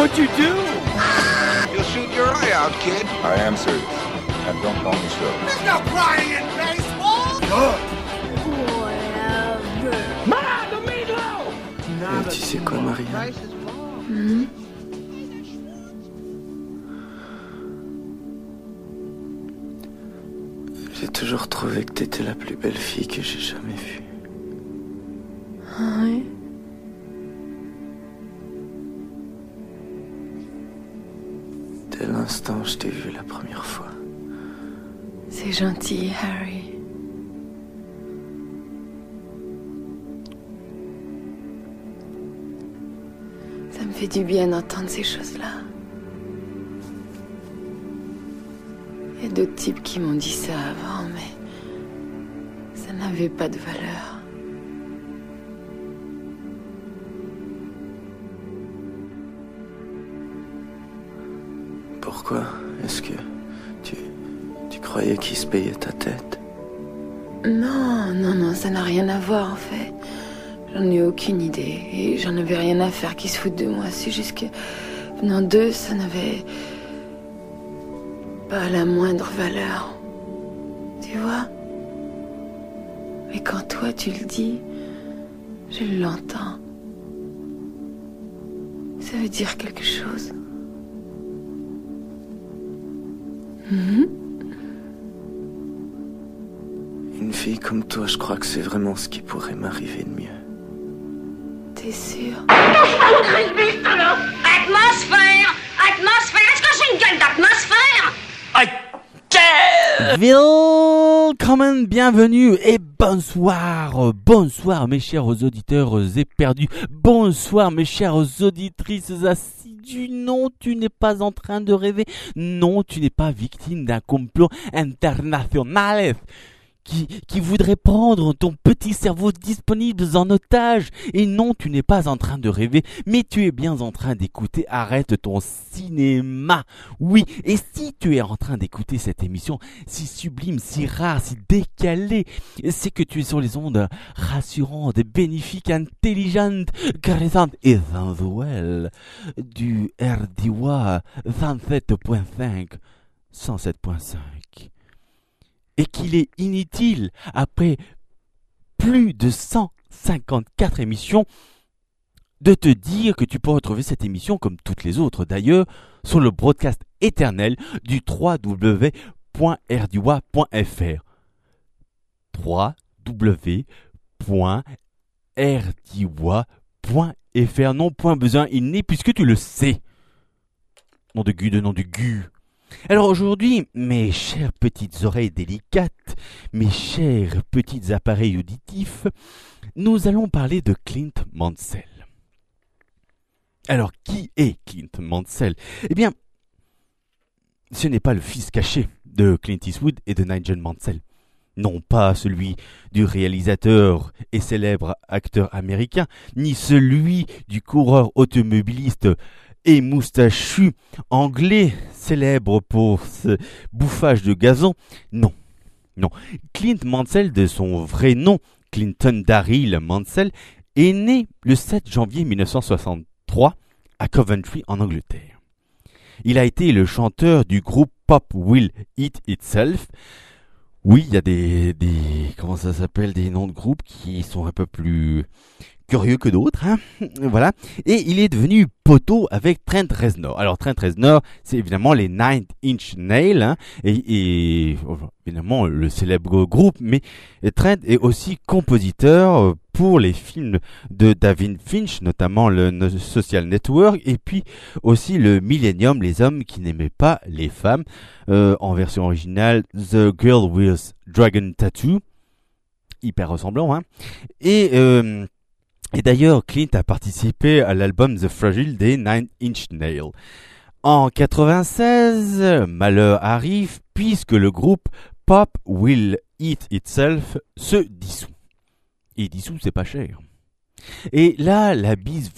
What'd you do? You'll shoot your eye out, kid. I am serious. And don't call me so. There's no crying in baseball! Tu sais quoi, Marie? J'ai toujours trouvé que t'étais la plus belle fille que j'ai jamais vue. Ah oui? Dès l'instant où je t'ai vue la première fois. C'est gentil, Harry. Ça me fait du bien d'entendre ces choses-là. Il y a d'autres types qui m'ont dit ça avant, mais ça n'avait pas de valeur. Pourquoi? Est-ce que tu croyais qu'il se payait ta tête? Non, ça n'a rien à voir en fait. J'en ai aucune idée et j'en avais rien à faire qu'ils se foutent de moi. C'est juste que venant d'eux, ça n'avait pas la moindre valeur. Tu vois? Mais quand toi tu le dis, je l'entends. Ça veut dire quelque chose. Une fille comme toi, je crois que c'est vraiment ce qui pourrait m'arriver de mieux. T'es sûr? Atmosphère! Est-ce que j'ai une gueule d'atmosphère? Willkommen, bienvenue et bonsoir mes chers auditeurs éperdus, bonsoir mes chères auditrices assidues. Non, tu n'es pas en train de rêver, non, tu n'es pas victime d'un complot international qui voudrait prendre ton petit cerveau disponible en otage. Et non, tu n'es pas en train de rêver, mais tu es bien en train d'écouter Arrête ton cinéma. Oui, et si tu es en train d'écouter cette émission si sublime, si rare, si décalée, c'est que tu es sur les ondes rassurantes, bénéfiques, intelligentes, caressantes et sensuelles du RDY 27.5, 107.5. Et qu'il est inutile, après plus de 154 émissions, de te dire que tu peux retrouver cette émission, comme toutes les autres d'ailleurs, sur le broadcast éternel du www.rdy.fr. www.rdy.fr. Non, point besoin, il n'est, puisque tu le sais. Nom de gu. Alors aujourd'hui, mes chères petites oreilles délicates, mes chers petits appareils auditifs, nous allons parler de Clint Mansell. Alors, qui est Clint Mansell? Eh bien, ce n'est pas le fils caché de Clint Eastwood et de Nigel Mansell. Non pas celui du réalisateur et célèbre acteur américain, ni celui du coureur automobiliste et moustachu anglais, célèbre pour ce bouffage de gazon. Non. Clint Mansell, de son vrai nom, Clinton Daryl Mansell, est né le 7 janvier 1963 à Coventry, en Angleterre. Il a été le chanteur du groupe Pop Will Eat Itself. Oui, il y a des comment ça s'appelle, des noms de groupes qui sont un peu plus curieux que d'autres, hein. Voilà. Et il est devenu poteau avec Trent Reznor. Alors Trent Reznor, c'est évidemment les Nine Inch Nails, hein, et évidemment le célèbre groupe, mais Trent est aussi compositeur pour les films de David Finch, notamment le Social Network, et puis aussi le Millennium, les hommes qui n'aimaient pas les femmes, en version originale The Girl with Dragon Tattoo, hyper ressemblant, hein. Et d'ailleurs, Clint a participé à l'album The Fragile des Nine Inch Nails. En 96, malheur arrive puisque le groupe Pop Will Eat Itself se dissout. Et dissout, c'est pas cher. Et là, la bise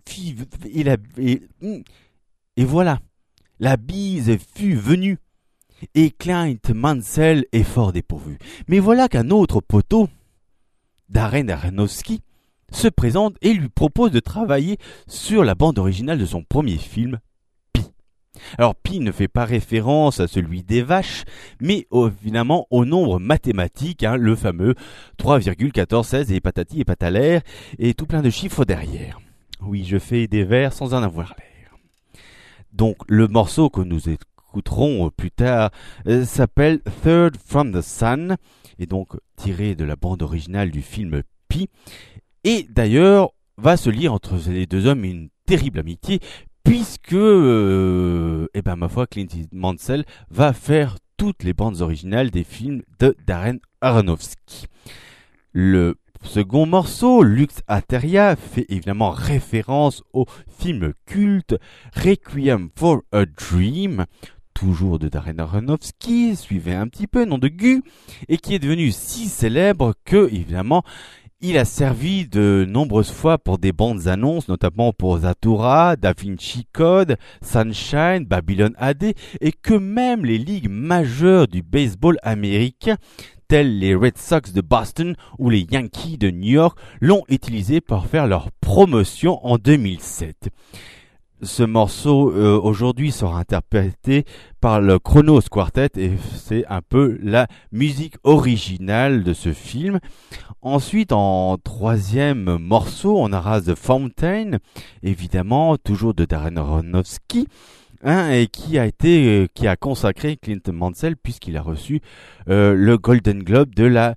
et voilà, la bise fut venue. Et Clint Mansell est fort dépourvu. Mais voilà qu'un autre poteau, Darren Aronofsky, se présente et lui propose de travailler sur la bande originale de son premier film, Pi. Alors Pi ne fait pas référence à celui des vaches, mais évidemment au nombre mathématique, le fameux 3,1416 et patati et patalaire, et tout plein de chiffres derrière. Oui, je fais des vers sans en avoir l'air. Donc le morceau que nous écouterons plus tard s'appelle Third from the Sun, et donc tiré de la bande originale du film Pi. Et d'ailleurs, va se lier entre les deux hommes une terrible amitié, puisque, ma foi, Clint Mansell va faire toutes les bandes originales des films de Darren Aronofsky. Le second morceau, Lux Aeterna, fait évidemment référence au film culte Requiem for a Dream, toujours de Darren Aronofsky, suivez un petit peu, nom de Gu, et qui est devenu si célèbre que, évidemment, il a servi de nombreuses fois pour des bandes annonces, notamment pour Zathura, Da Vinci Code, Sunshine, Babylon AD, et que même les ligues majeures du baseball américain, telles les Red Sox de Boston ou les Yankees de New York, l'ont utilisé pour faire leur promotion en 2007. Ce morceau aujourd'hui sera interprété par le Kronos Quartet et c'est un peu la musique originale de ce film. Ensuite, en troisième morceau, on aura The Fountain, évidemment toujours de Darren Aronofsky, et qui a consacré Clint Mansell puisqu'il a reçu le Golden Globe de la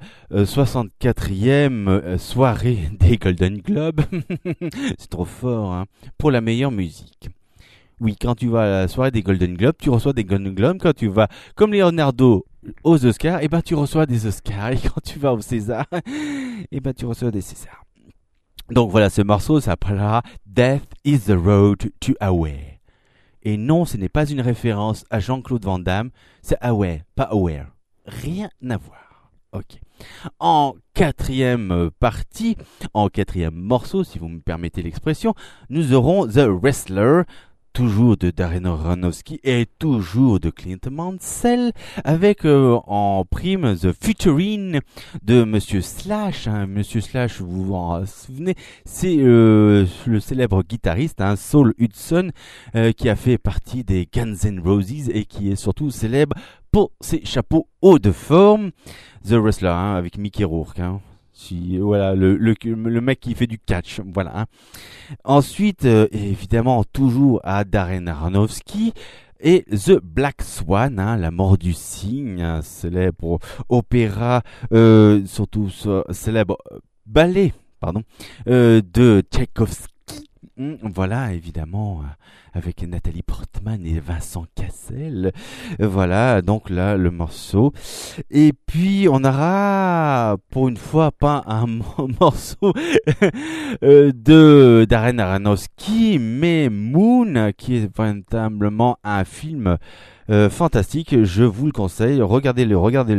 64e soirée des Golden Globes. C'est trop fort, pour la meilleure musique. Oui, quand tu vas à la soirée des Golden Globes, tu reçois des Golden Globes. Quand tu vas, comme Leonardo, aux Oscars, tu reçois des Oscars. Et quand tu vas au César, tu reçois des Césars. Donc voilà, ce morceau s'appellera Death is the Road to Aware. Et non, ce n'est pas une référence à Jean-Claude Van Damme, c'est Aware, pas Aware. Rien à voir. Ok. En quatrième partie, en quatrième morceau, si vous me permettez l'expression, nous aurons The Wrestler, toujours de Darren Aronofsky et toujours de Clint Mansell, avec en prime The Featuring de Monsieur Slash. Monsieur Slash, vous vous en souvenez, c'est le célèbre guitariste, Saul Hudson, qui a fait partie des Guns N' Roses et qui est surtout célèbre pour ses chapeaux hauts de forme. The Wrestler, avec Mickey Rourke. Voilà, le mec qui fait du catch, voilà. Ensuite, évidemment, toujours à Darren Aronofsky, et The Black Swan, la mort du cygne, un célèbre opéra, surtout célèbre ballet, de Tchaïkovski. Voilà, évidemment, avec Nathalie Portman et Vincent Cassel. Voilà, donc là, le morceau. Et puis, on aura, pour une fois, pas un morceau de Darren Aronofsky, mais Moon, qui est véritablement un film fantastique. Je vous le conseille. Regardez-le,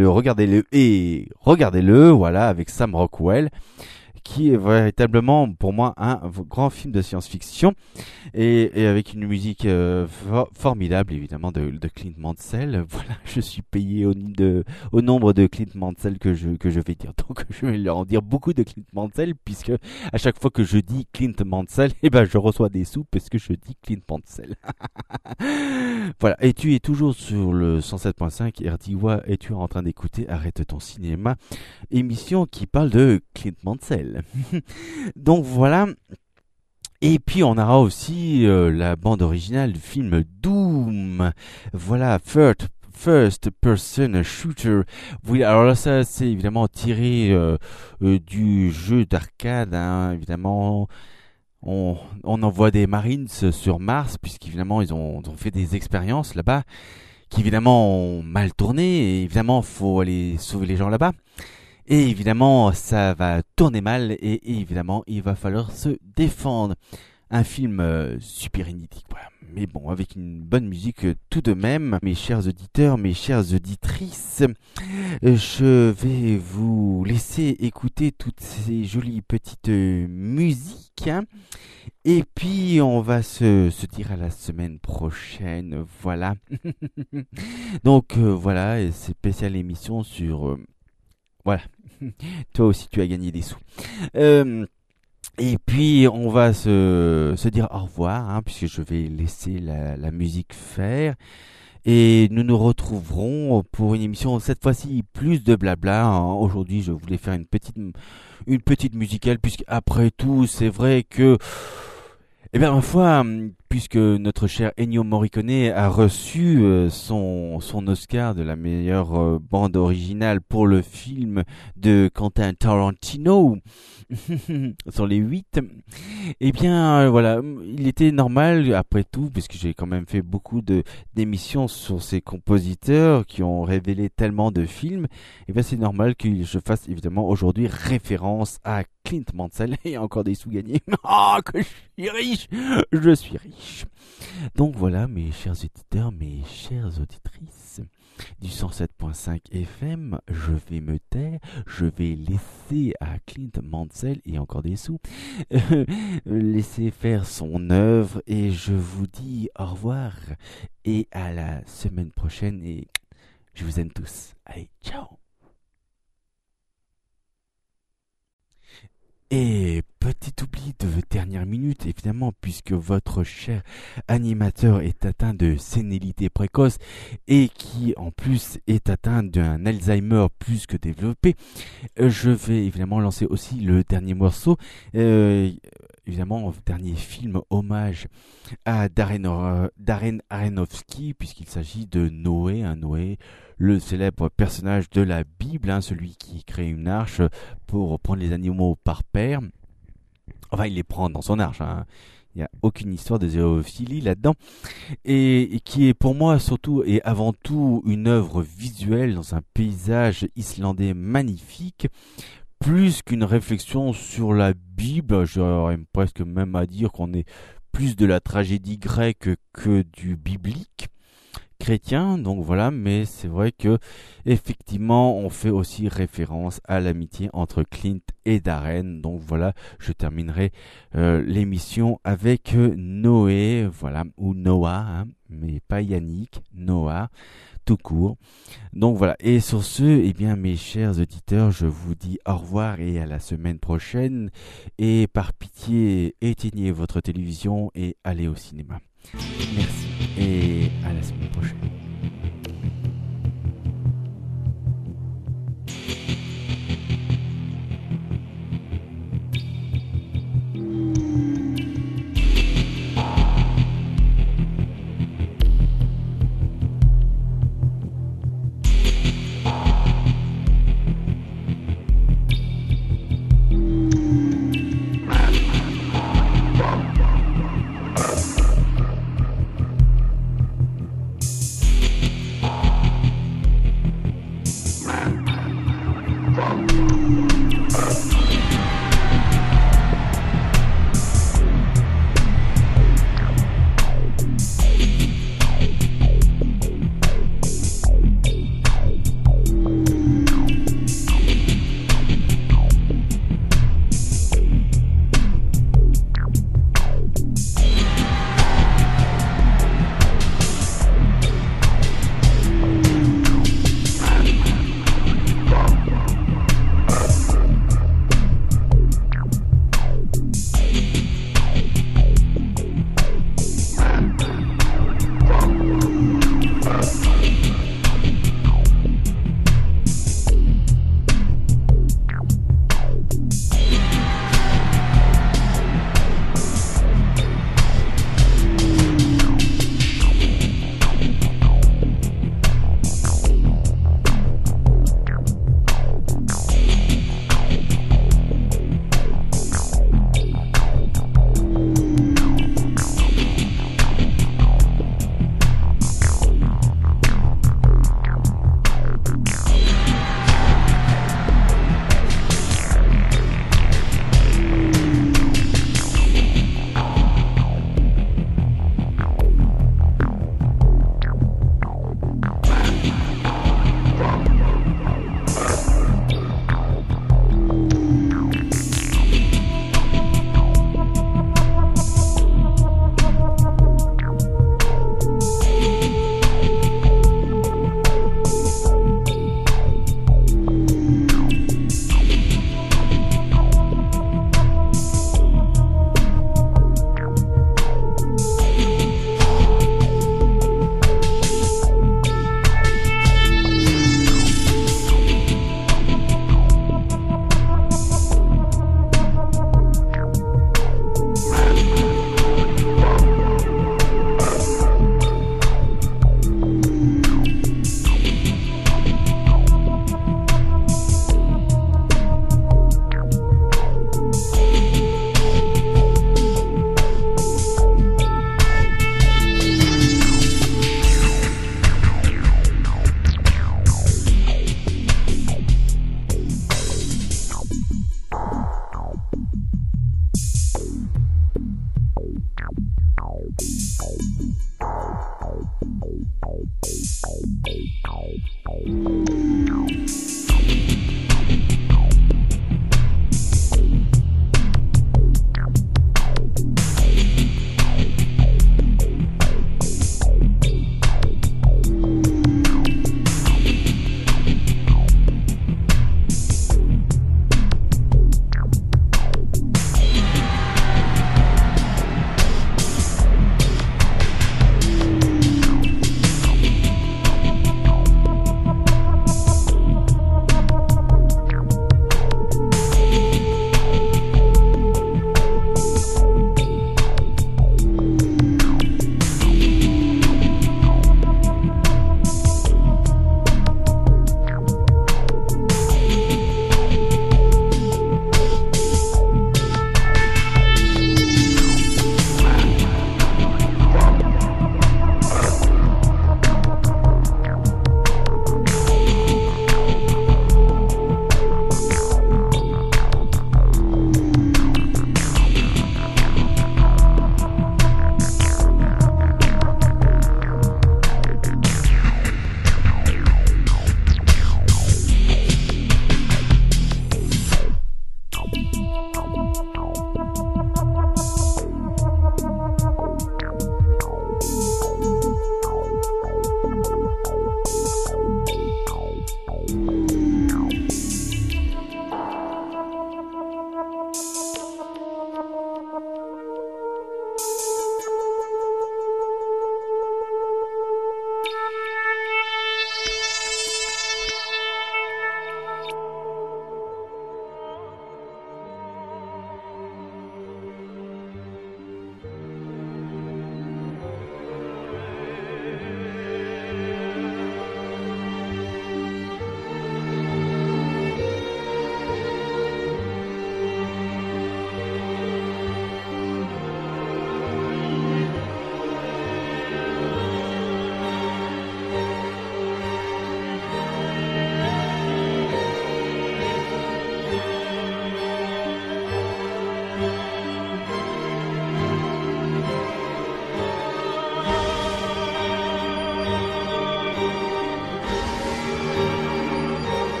voilà, avec Sam Rockwell, qui est véritablement pour moi un grand film de science-fiction et avec une musique formidable évidemment de Clint Mansell. Voilà, je suis payé au nombre de Clint Mansell que je vais dire. Donc je vais leur en dire beaucoup de Clint Mansell puisque à chaque fois que je dis Clint Mansell, je reçois des sous parce que je dis Clint Mansell. Voilà, et tu es toujours sur le 107.5 RDY et tu es en train d'écouter Arrête ton cinéma, émission qui parle de Clint Mansell. Donc voilà. Et puis on aura aussi la bande originale du film Doom. Voilà, First Person Shooter. Oui, alors là, ça c'est évidemment tiré du jeu d'arcade, évidemment. On envoie des Marines sur Mars, puisqu'évidemment ils ont fait des expériences là-bas, qui évidemment ont mal tourné, et évidemment faut aller sauver les gens là-bas. Et évidemment, ça va tourner mal et évidemment, il va falloir se défendre. Un film super inédit, quoi. Mais bon, avec une bonne musique tout de même. Mes chers auditeurs, mes chères auditrices, je vais vous laisser écouter toutes ces jolies petites musiques. Et puis, on va se dire à la semaine prochaine. Voilà. Donc, voilà, c'est spéciale émission sur... Voilà. Toi aussi, tu as gagné des sous. Et puis on va se dire au revoir, hein, puisque je vais laisser la musique faire. Et nous nous retrouverons pour une émission, cette fois-ci plus de blabla, hein. Aujourd'hui, je voulais faire une petite musicale, puisque après tout, c'est vrai que, eh bien, ma foi, puisque notre cher Ennio Morricone a reçu son Oscar de la meilleure bande originale pour le film de Quentin Tarantino, sur les 8, eh bien, voilà, il était normal, après tout, puisque j'ai quand même fait beaucoup d'émissions sur ces compositeurs qui ont révélé tellement de films, eh bien, c'est normal que je fasse évidemment aujourd'hui référence à Clint Mansell. Et encore des sous gagnés. Ah, que je suis riche. Donc voilà, mes chers auditeurs, mes chères auditrices du 107.5 FM, je vais me taire, je vais laisser à Clint Mansell, et encore des sous, laisser faire son œuvre, et je vous dis au revoir, et à la semaine prochaine, et je vous aime tous. Allez, ciao. Et petit oubli de dernière minute, évidemment, puisque votre cher animateur est atteint de sénilité précoce et qui en plus est atteint d'un Alzheimer plus que développé, je vais évidemment lancer aussi le dernier morceau, évidemment dernier film hommage à Darren Aronofsky, puisqu'il s'agit de Noé, Noé, le célèbre personnage de la Bible, hein, celui qui crée une arche pour prendre les animaux par paire. Enfin, il les prend dans son arche, hein. Il n'y a aucune histoire de zoophilie là-dedans. Et qui est pour moi surtout et avant tout une œuvre visuelle dans un paysage islandais magnifique. Plus qu'une réflexion sur la Bible, j'aurais presque même à dire qu'on est plus de la tragédie grecque que du biblique chrétien, donc voilà, mais c'est vrai que effectivement on fait aussi référence à l'amitié entre Clint et Darren. Donc voilà, je terminerai l'émission avec Noé, voilà, ou Noah, hein, mais pas Yannick, Noah tout court. Donc voilà, et sur ce, eh bien mes chers auditeurs, je vous dis au revoir et à la semaine prochaine, et par pitié éteignez votre télévision et allez au cinéma. Merci et à la semaine prochaine.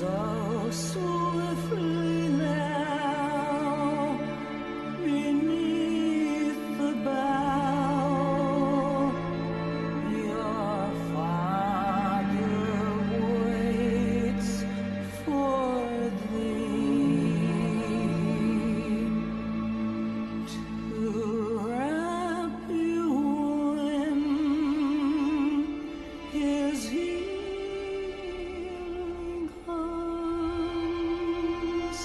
So swiftly now, beneath the bough, your father waits for thee to wrap you in his healing arms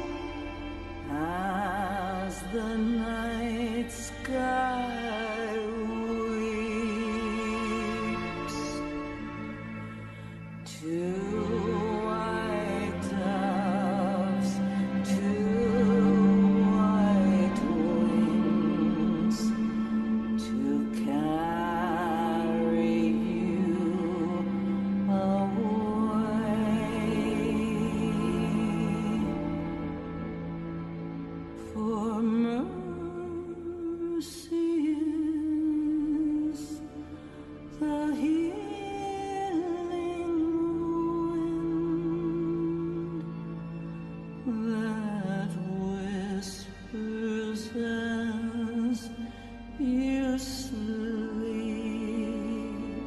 as the night sky weeps. Two white doves, two white wings to carry you away. For mercy is the healing wind that whispers as you sleep,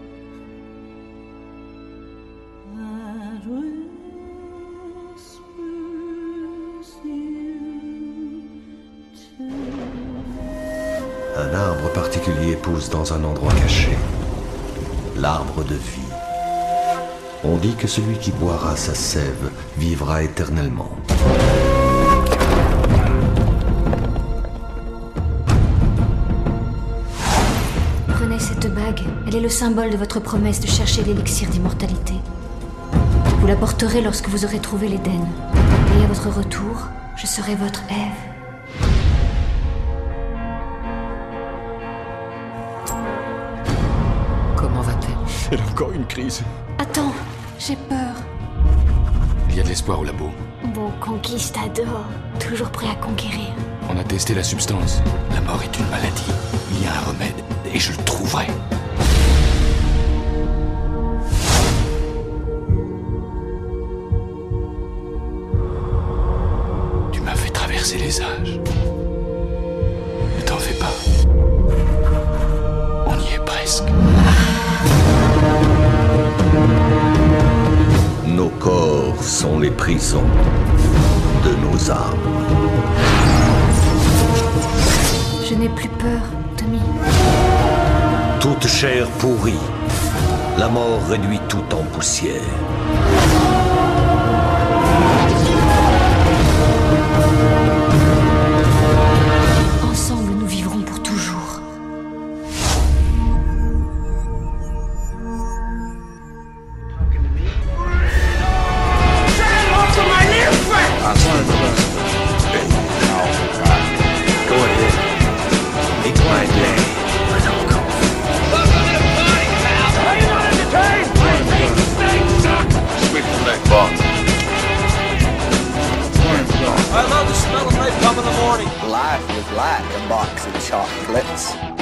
that whispers you to Un arbre particulier pousse dans un endroit caché, l'arbre de vie. On dit que celui qui boira sa sève vivra éternellement. Prenez cette bague, elle est le symbole de votre promesse de chercher l'élixir d'immortalité. Vous la porterez lorsque vous aurez trouvé l'Éden. Et à votre retour, je serai votre Ève. Comment va-t-elle? Elle a encore une crise. Attends, j'ai peur. Il y a de l'espoir au labo. Bon conquistador, toujours prêt à conquérir. On a testé la substance. La mort est une maladie. Il y a un remède, et je le trouverai. Tu m'as fait traverser les âges. Ne t'en fais pas. On y est presque. Nos corps sont les prisons de nos âmes. Je n'ai plus peur, Tommy. Toute chair pourrie, la mort réduit tout en poussière. Ensemble, nous vivrons pour toujours. Go ahead. Make my day. Sweep the neck box. I love the smell of napalm in the morning. Life was like a box of chocolates.